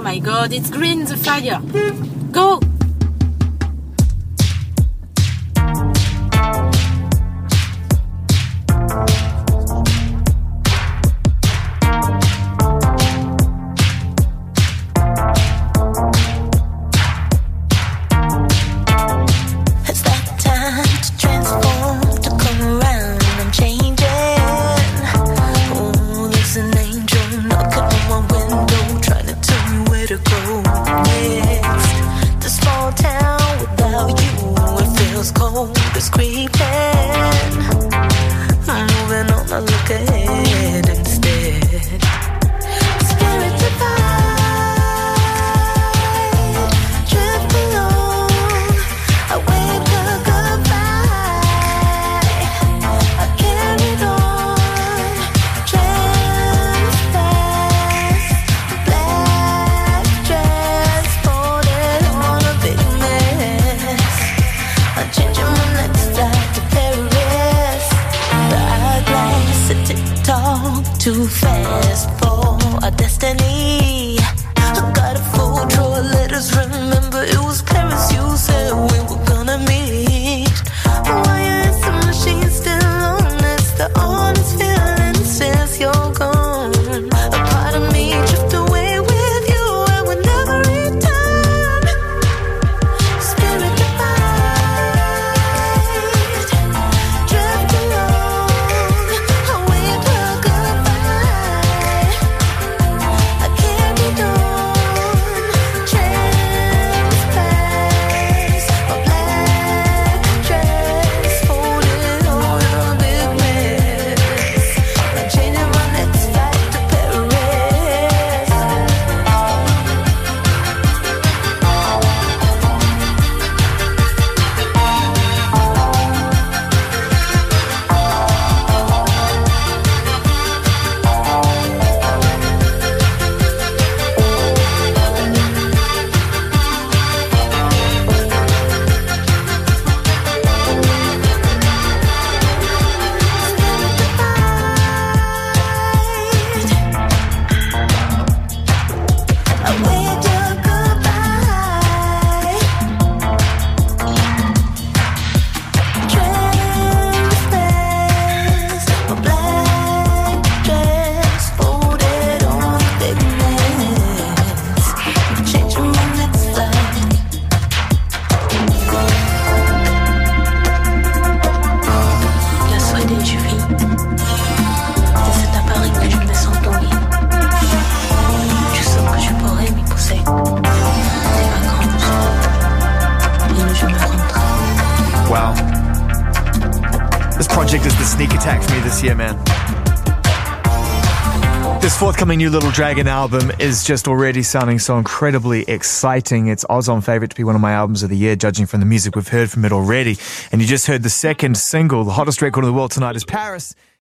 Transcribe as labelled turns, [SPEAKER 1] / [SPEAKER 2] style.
[SPEAKER 1] my God, it's green, the fire. Go!
[SPEAKER 2] Too fast for our destiny. I got a full drawer of letters. Remember, it was Paris. You said we were gonna meet. Why is the machine still on? It's the honest feeling since you're gone. A part of me drift away with you and will never return. Spirit divide, drift alone, away to goodbye. I carried on, trans past, a black dress folded on a big mess. I'm changing my next flight to Paris. La soirée est finie. C'est à Paris que je me sens tombée. Tu sens que je pourrais m'y pousser. Des vacances. Et je me rentrerai.
[SPEAKER 3] Wow. This project is the sneak attack for me this year, man. This forthcoming new Little Dragon album is just already sounding so incredibly exciting. It's odds on favourite to be one of my albums of the year, judging from the music we've heard from it already. And you just heard the second single. The hottest record in the world tonight is Paris.